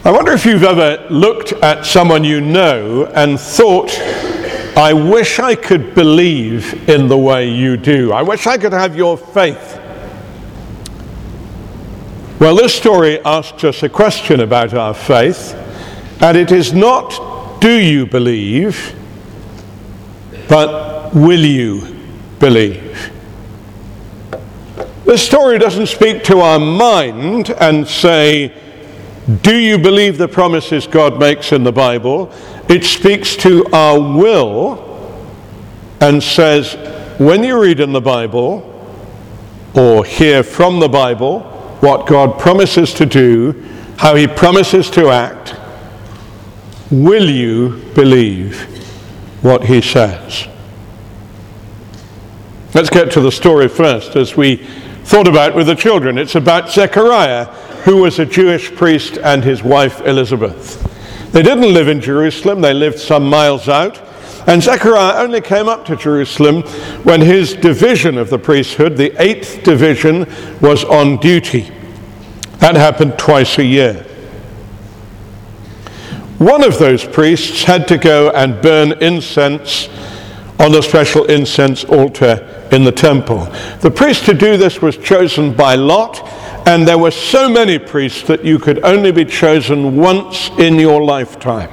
I wonder if you've ever looked at someone you know and thought, I wish I could believe in the way you do. I wish I could have your faith. Well, this story asks us a question about our faith, and it is not, do you believe, but will you believe? This story doesn't speak to our mind and say, do you believe the promises God makes in the Bible? It speaks to our will and says, when you read in the Bible or hear from the Bible what God promises to do, how he promises to act, will you believe what he says? Let's get to the story first, as we thought about with the children. It's about Zechariah, who was a Jewish priest, and his wife Elizabeth. They didn't live in Jerusalem, they lived some miles out, and Zechariah only came up to Jerusalem when his division of the priesthood, the 8th division, was on duty. That happened twice a year. One of those priests had to go and burn incense on the special incense altar in the temple. The priest to do this was chosen by lot, and there were so many priests that you could only be chosen once in your lifetime.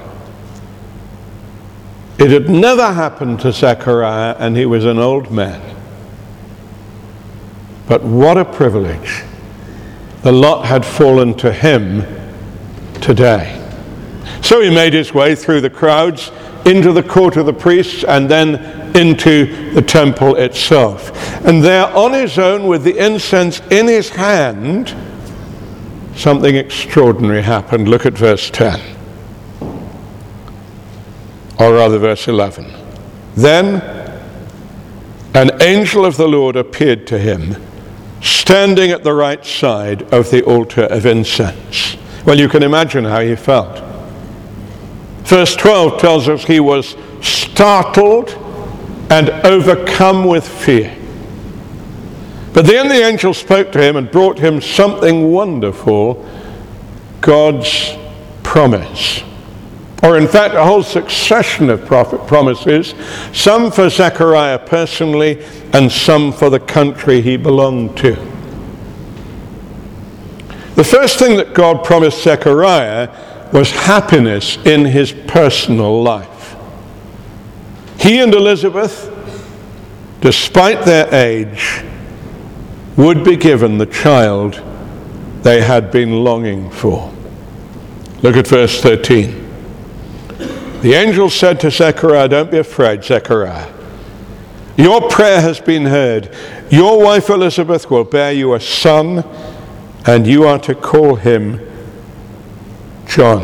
It had never happened to Zechariah, and he was an old man. But what a privilege. The lot had fallen to him today. So he made his way through the crowds into the court of the priests and then into the temple itself. And there on his own, with the incense in his hand, something extraordinary happened. Look at verse 10. Or rather verse 11. Then an angel of the Lord appeared to him, standing at the right side of the altar of incense. Well, you can imagine how he felt. Verse 12 tells us he was startled and overcome with fear. But then the angel spoke to him and brought him something wonderful, God's promise. Or in fact, a whole succession of prophet promises, some for Zechariah personally and some for the country he belonged to. The first thing that God promised Zechariah was happiness in his personal life. He and Elizabeth, despite their age, would be given the child they had been longing for. Look at verse 13. The angel said to Zechariah, don't be afraid, Zechariah. Your prayer has been heard. Your wife Elizabeth will bear you a son, and you are to call him John.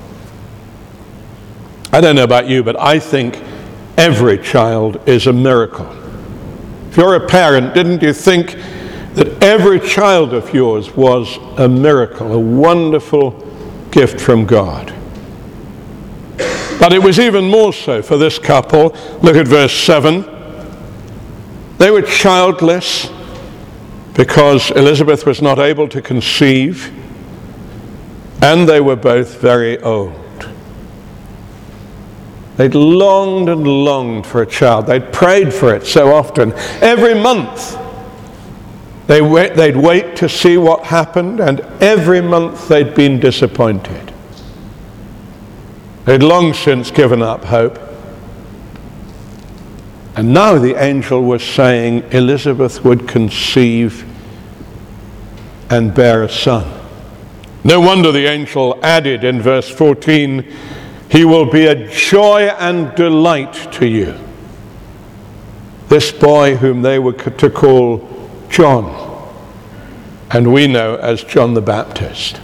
I don't know about you, but I think every child is a miracle. If you're a parent, didn't you think that every child of yours was a miracle, a wonderful gift from God? But it was even more so for this couple. Look at verse 7. They were childless because Elizabeth was not able to conceive, and they were both very old. They'd longed and longed for a child. They'd prayed for it so often. Every month they'd wait to see what happened, and every month they'd been disappointed. They'd long since given up hope. And now the angel was saying Elizabeth would conceive and bear a son. No wonder the angel added in verse 14, he will be a joy and delight to you. This boy whom they were to call John, and we know as John the Baptist.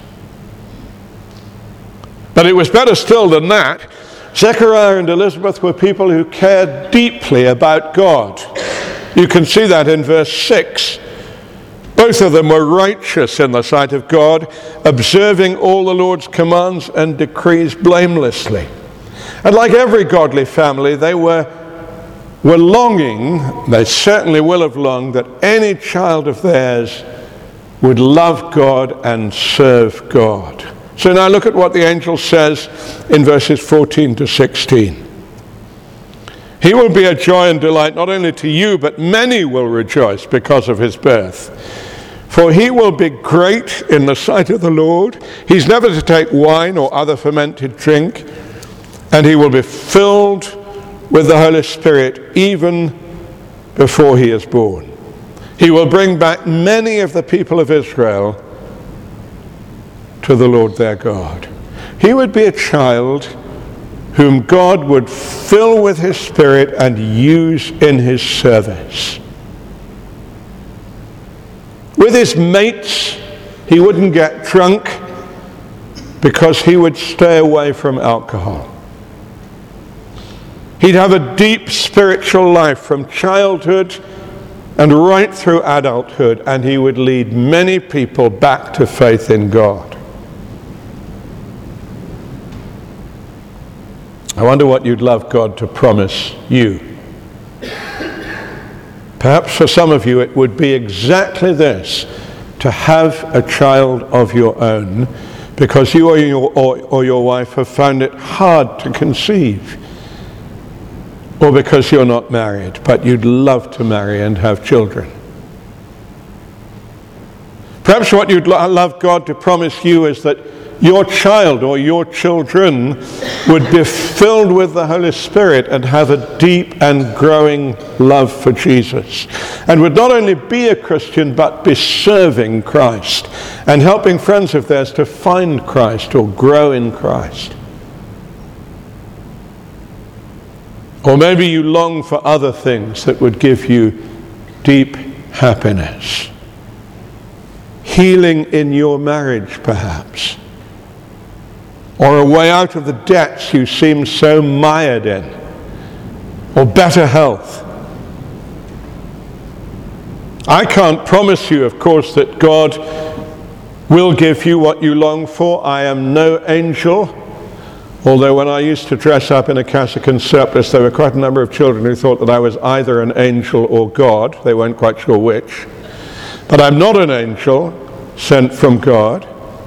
But it was better still than that. Zechariah and Elizabeth were people who cared deeply about God. You can see that in verse 6. Both of them were righteous in the sight of God, observing all the Lord's commands and decrees blamelessly. And like every godly family, they were longing, they certainly will have longed, that any child of theirs would love God and serve God. So now look at what the angel says in verses 14 to 16. He will be a joy and delight not only to you, but many will rejoice because of his birth. For he will be great in the sight of the Lord. He's never to take wine or other fermented drink, and he will be filled with the Holy Spirit even before he is born. He will bring back many of the people of Israel to the Lord their God. He would be a child whom God would fill with his Spirit and use in his service. With his mates, he wouldn't get drunk because he would stay away from alcohol. He'd have a deep spiritual life from childhood and right through adulthood, and he would lead many people back to faith in God. I wonder what you'd love God to promise you. Perhaps for some of you it would be exactly this, to have a child of your own, because you or your wife have found it hard to conceive, or because you're not married, but you'd love to marry and have children. Perhaps what you'd love God to promise you is that your child or your children would be filled with the Holy Spirit and have a deep and growing love for Jesus, and would not only be a Christian but be serving Christ and helping friends of theirs to find Christ or grow in Christ. Or maybe you long for other things that would give you deep happiness. Healing in your marriage, perhaps. Or a way out of the debts you seem so mired in. Or better health. I can't promise you, of course, that God will give you what you long for. I am no angel. Although when I used to dress up in a cassock and surplice, there were quite a number of children who thought that I was either an angel or God. They weren't quite sure which. But I'm not an angel sent from God.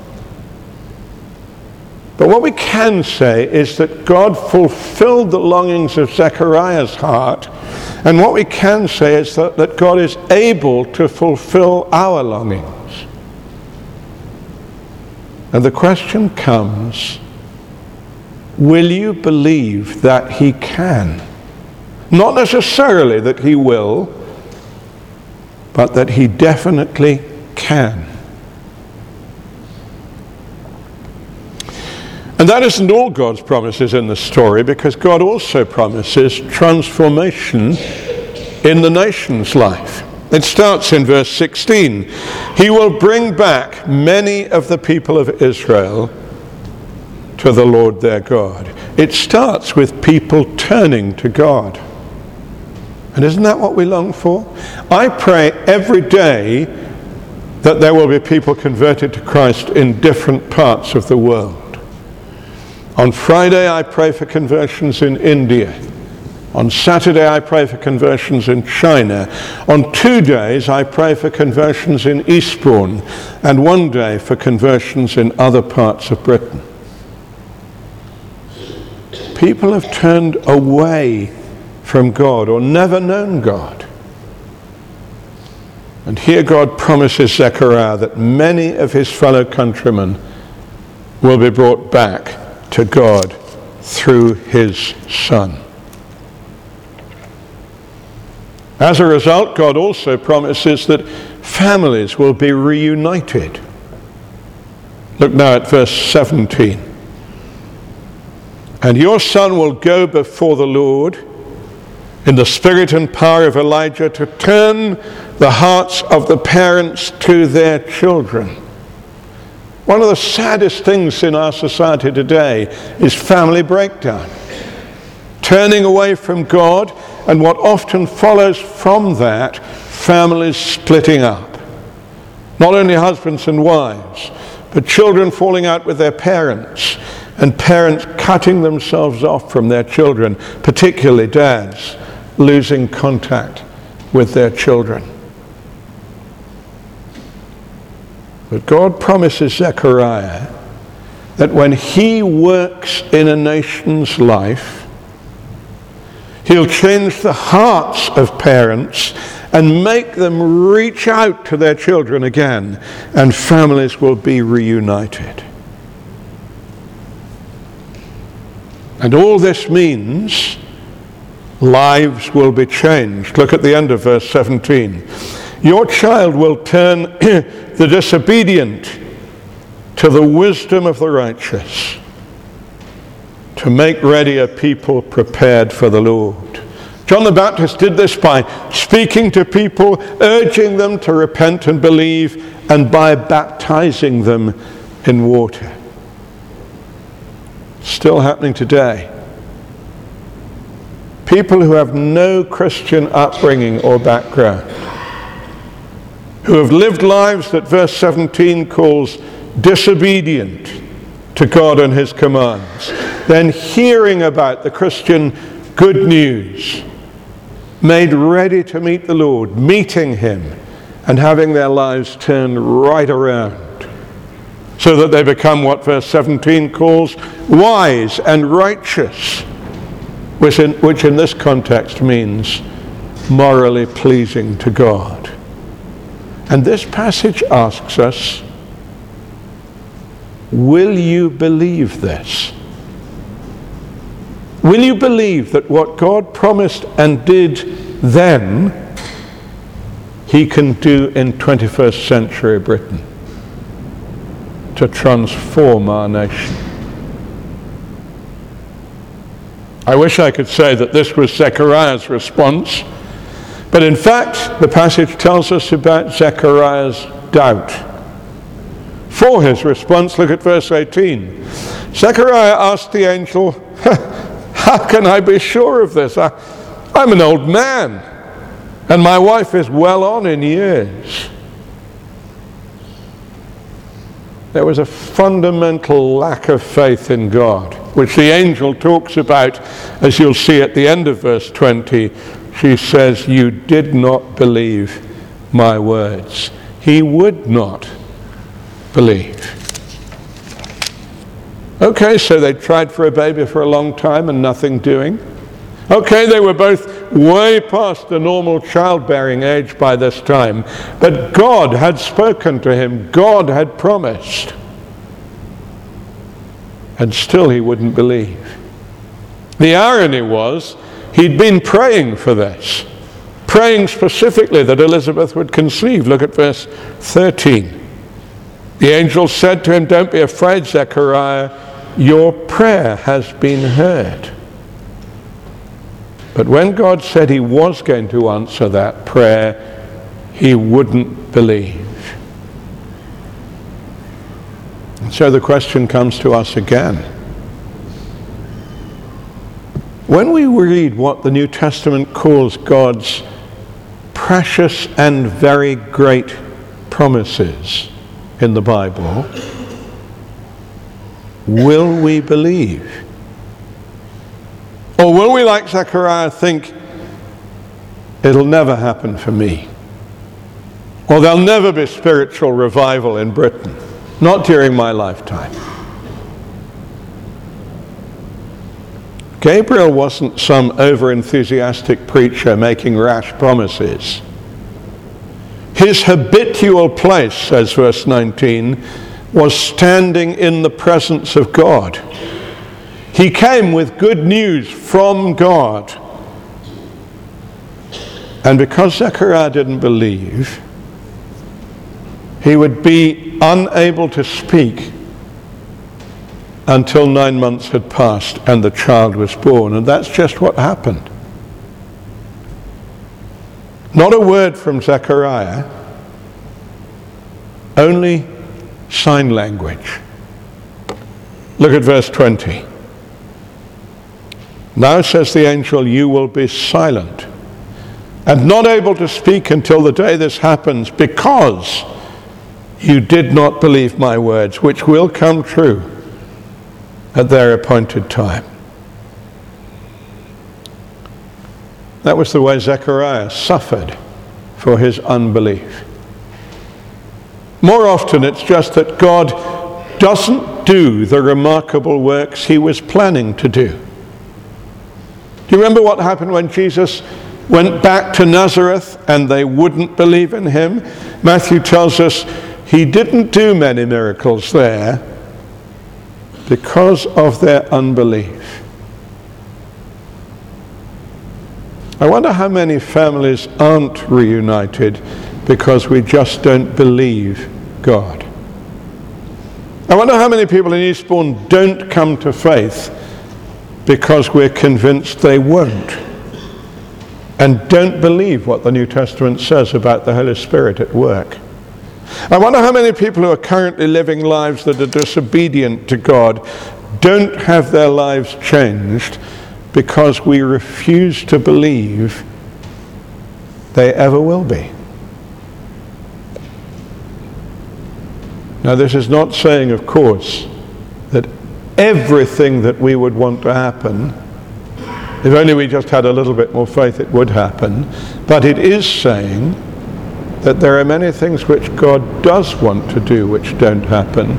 But what we can say is that God fulfilled the longings of Zechariah's heart, and what we can say is that God is able to fulfill our longings. And the question comes, will you believe that he can? Not necessarily that he will, but that he definitely can. And that isn't all God's promises in the story, because God also promises transformation in the nation's life. It starts in verse 16. He will bring back many of the people of Israel to the Lord their God. It starts with people turning to God. And isn't that what we long for? I pray every day that there will be people converted to Christ in different parts of the world. On Friday, I pray for conversions in India. On Saturday, I pray for conversions in China. On 2 days, I pray for conversions in Eastbourne, and 1 day for conversions in other parts of Britain. People have turned away from God or never known God. And here God promises Zechariah that many of his fellow countrymen will be brought back to God through his Son. As a result, God also promises that families will be reunited. Look now at verse 17. And your son will go before the Lord in the spirit and power of Elijah to turn the hearts of the parents to their children. One of the saddest things in our society today is family breakdown. Turning away from God, and what often follows from that, families splitting up. Not only husbands and wives, but children falling out with their parents, and parents cutting themselves off from their children, particularly dads losing contact with their children. But God promises Zechariah that when he works in a nation's life, he'll change the hearts of parents and make them reach out to their children again, and families will be reunited. And all this means lives will be changed. Look at the end of verse 17. Your child will turn the disobedient to the wisdom of the righteous, to make ready a people prepared for the Lord. John the Baptist did this by speaking to people, urging them to repent and believe, and by baptizing them in water. Still happening today. People who have no Christian upbringing or background, who have lived lives that verse 17 calls disobedient to God and his commands, then hearing about the Christian good news, made ready to meet the Lord, meeting him and having their lives turned right around so that they become what verse 17 calls wise and righteous, which in this context means morally pleasing to God. And this passage asks us, will you believe this? Will you believe that what God promised and did then, he can do in 21st century Britain to transform our nation? I wish I could say that this was Zechariah's response, but in fact the passage tells us about Zechariah's doubt. For his response, look at verse 18. Zechariah asked the angel, how can I be sure of this? I'm an old man, and my wife is well on in years. There was a fundamental lack of faith in God, which the angel talks about, as you'll see at the end of verse 20. She says, you did not believe my words. He would not believe. Okay, so they tried for a baby for a long time and nothing doing. Okay, they were both way past the normal childbearing age by this time, but God had spoken to him, God had promised, and still he wouldn't believe. The irony was, he'd been praying for this, praying specifically that Elizabeth would conceive. Look at verse 13. The angel said to him, don't be afraid, Zechariah, your prayer has been heard. But when God said he was going to answer that prayer, he wouldn't believe. And so the question comes to us again. When we read what the New Testament calls God's precious and very great promises in the Bible, will we believe? Or will we, like Zechariah, think, it'll never happen for me? Or there'll never be spiritual revival in Britain, not during my lifetime. Gabriel wasn't some over-enthusiastic preacher making rash promises. His habitual place, says verse 19, was standing in the presence of God. He came with good news from God. And because Zechariah didn't believe, he would be unable to speak until 9 months had passed and the child was born. And that's just what happened. Not a word from Zechariah, only sign language. Look at verse 20. Now, says the angel, you will be silent and not able to speak until the day this happens, because you did not believe my words, which will come true at their appointed time. That was the way Zechariah suffered for his unbelief. More often it's just that God doesn't do the remarkable works he was planning to do. Do you remember what happened when Jesus went back to Nazareth and they wouldn't believe in him? Matthew tells us he didn't do many miracles there because of their unbelief. I wonder how many families aren't reunited because we just don't believe God. I wonder how many people in Eastbourne don't come to faith because we're convinced they won't, and don't believe what the New Testament says about the Holy Spirit at work. I wonder how many people who are currently living lives that are disobedient to God don't have their lives changed because we refuse to believe they ever will be. Now, this is not saying, of course, that everything that we would want to happen, if only we just had a little bit more faith, it would happen. But it is saying that there are many things which God does want to do which don't happen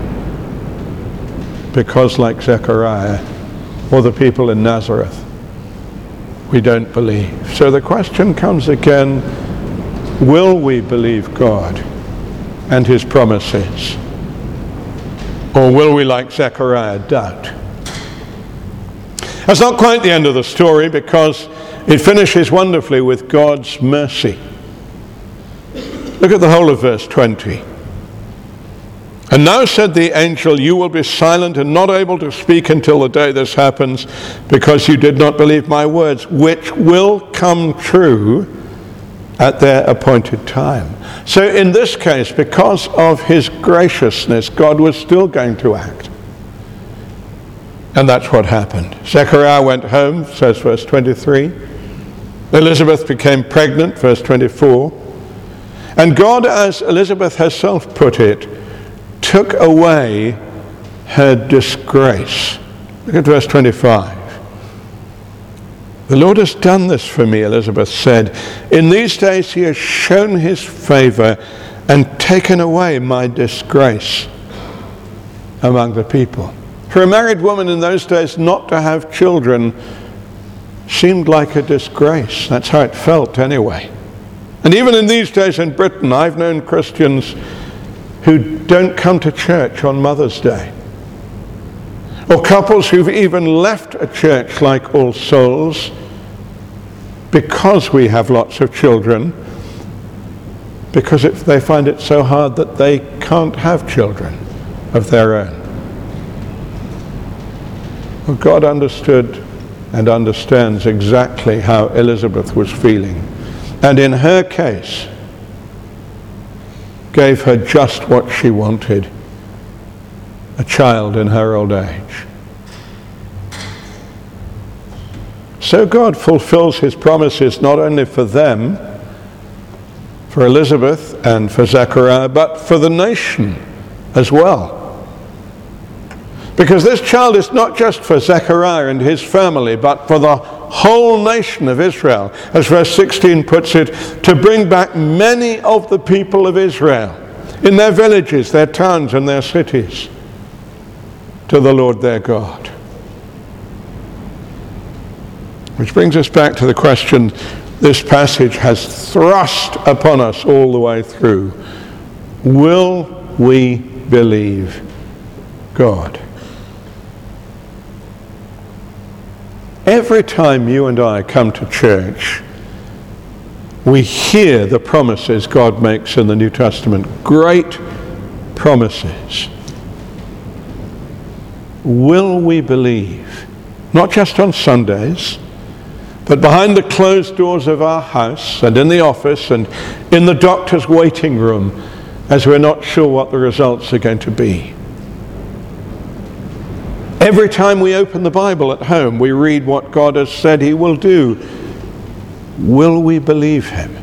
because, like Zechariah or the people in Nazareth, we don't believe. So the question comes again, will we believe God and his promises? Or will we, like Zechariah, doubt? That's not quite the end of the story, because it finishes wonderfully with God's mercy. Look at the whole of verse 20. And now said the angel, you will be silent and not able to speak until the day this happens, because you did not believe my words, which will come true at their appointed time. So in this case, because of his graciousness, God was still going to act. And that's what happened. Zechariah went home, says verse 23. Elizabeth became pregnant, verse 24. And God, as Elizabeth herself put it, took away her disgrace. Look at verse 25. The Lord has done this for me, Elizabeth said. In these days he has shown his favor and taken away my disgrace among the people. For a married woman in those days, not to have children seemed like a disgrace. That's how it felt anyway. And even in these days in Britain, I've known Christians who don't come to church on Mother's Day. Or couples who've even left a church like All Souls because we have lots of children, because they find it so hard that they can't have children of their own. Well, God understood and understands exactly how Elizabeth was feeling, and in her case gave her just what she wanted, a child in her old age. So God fulfills his promises not only for them, for Elizabeth and for Zechariah, but for the nation as well. Because this child is not just for Zechariah and his family, but for the whole nation of Israel. As verse 16 puts it, to bring back many of the people of Israel in their villages, their towns, and their cities to the Lord their God. Which brings us back to the question this passage has thrust upon us all the way through. Will we believe God? Every time you and I come to church, we hear the promises God makes in the New Testament. Great promises. Will we believe? Not just on Sundays, but behind the closed doors of our house and in the office and in the doctor's waiting room, as we're not sure what the results are going to be. Every time we open the Bible at home, we read what God has said he will do. Will we believe him?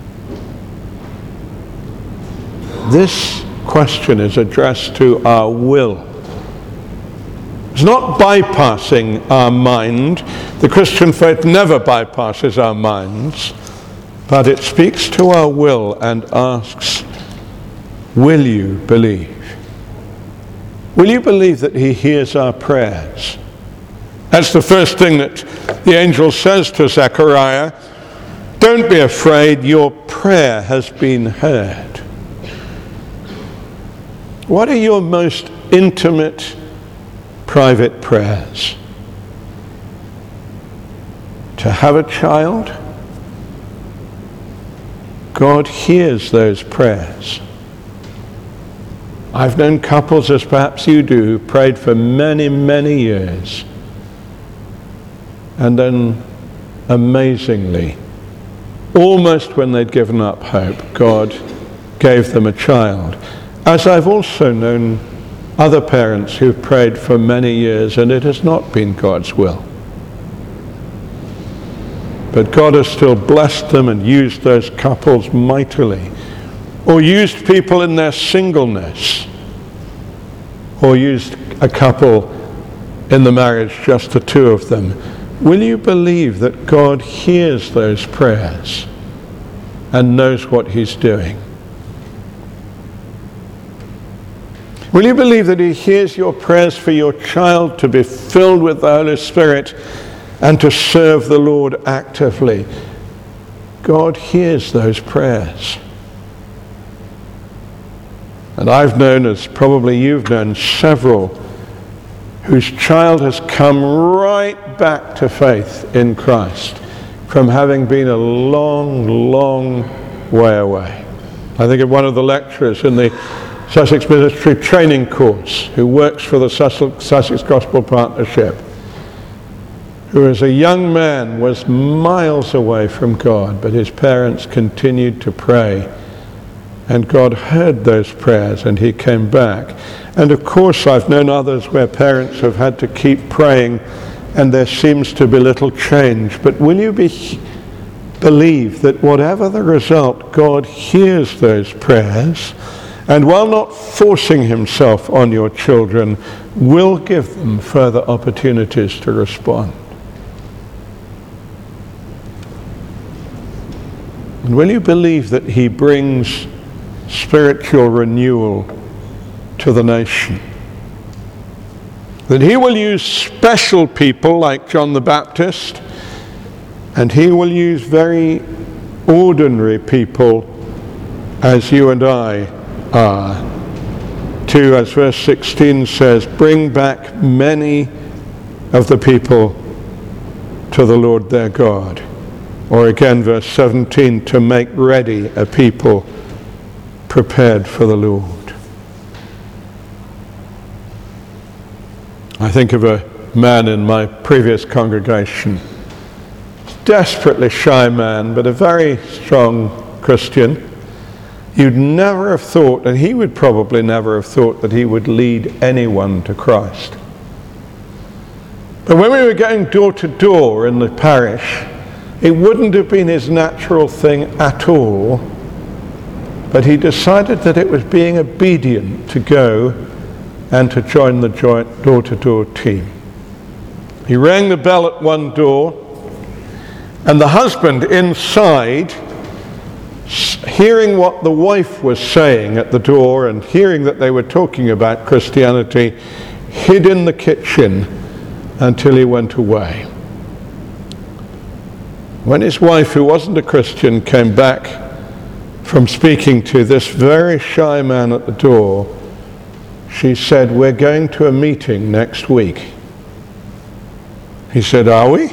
This question is addressed to our will. It's not bypassing our mind. The Christian faith never bypasses our minds, but it speaks to our will and asks, will you believe? Will you believe that he hears our prayers? That's the first thing that the angel says to Zechariah. Don't be afraid, your prayer has been heard. What are your most intimate, private prayers? To have a child? God hears those prayers. I've known couples, as perhaps you do, who prayed for many, many years. And then, amazingly, almost when they'd given up hope, God gave them a child. As I've also known other parents who've prayed for many years and it has not been God's will. But God has still blessed them and used those couples mightily. Or used people in their singleness. Or used a couple in the marriage, just the two of them. Will you believe that God hears those prayers and knows what he's doing? Will you believe that he hears your prayers for your child to be filled with the Holy Spirit and to serve the Lord actively? God hears those prayers. And I've known, as probably you've known, several whose child has come right back to faith in Christ from having been a long, long way away. I think of one of the lecturers in the Sussex Ministry Training Course who works for the Sussex Gospel Partnership, who as a young man was miles away from God, but his parents continued to pray. And God heard those prayers and he came back. And of course I've known others where parents have had to keep praying and there seems to be little change. But will you believe that whatever the result, God hears those prayers, and while not forcing himself on your children, will give them further opportunities to respond? And will you believe that he brings spiritual renewal to the nation? That he will use special people like John the Baptist, and he will use very ordinary people as you and I are, to, as verse 16 says, bring back many of the people to the Lord their God. Or again, verse 17, to make ready a people prepared for the Lord. I think of a man in my previous congregation, desperately shy man, but a very strong Christian. You'd never have thought, and he would probably never have thought, that he would lead anyone to Christ. But when we were going door to door in the parish, it wouldn't have been his natural thing at all, but he decided that it was being obedient to go and to join the joint door-to-door team. He rang the bell at one door, and the husband inside, hearing what the wife was saying at the door and hearing that they were talking about Christianity, hid in the kitchen until he went away. When his wife, who wasn't a Christian, came back from speaking to this very shy man at the door, she said, "We're going to a meeting next week." He said, "Are we?"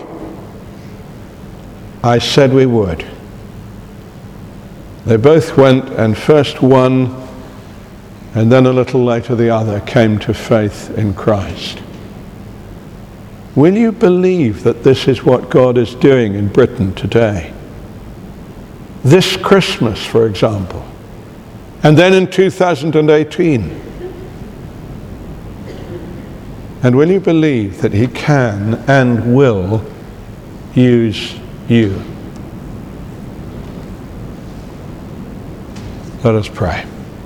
I said we would. They both went, and first one, and then a little later the other, came to faith in Christ. Will you believe that this is what God is doing in Britain today? This Christmas, for example, and then in 2018. And will you believe that he can and will use you? Let us pray.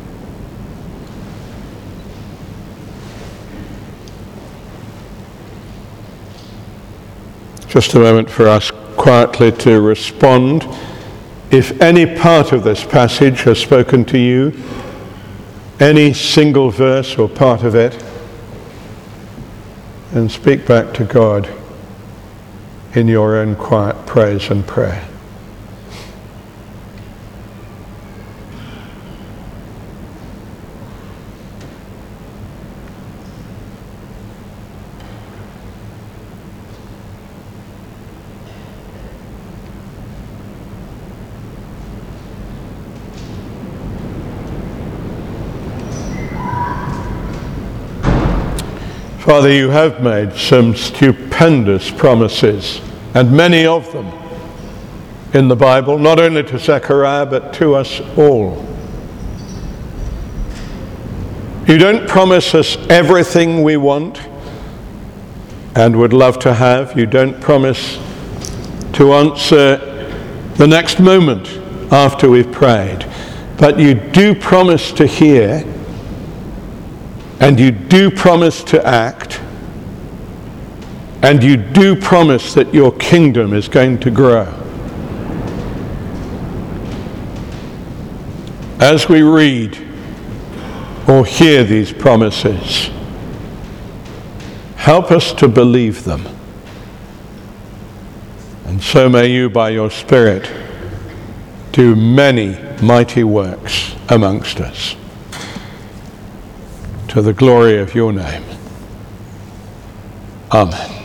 Just a moment for us quietly to respond. If any part of this passage has spoken to you, any single verse or part of it, and speak back to God in your own quiet praise and prayer. Father, you have made some stupendous promises, and many of them in the Bible, not only to Zechariah, but to us all. You don't promise us everything we want and would love to have. You don't promise to answer the next moment after we've prayed. But you do promise to hear, and you do promise to act, and you do promise that your kingdom is going to grow. As we read or hear these promises, help us to believe them. And so may you, by your Spirit, do many mighty works amongst us, to the glory of your name. Amen.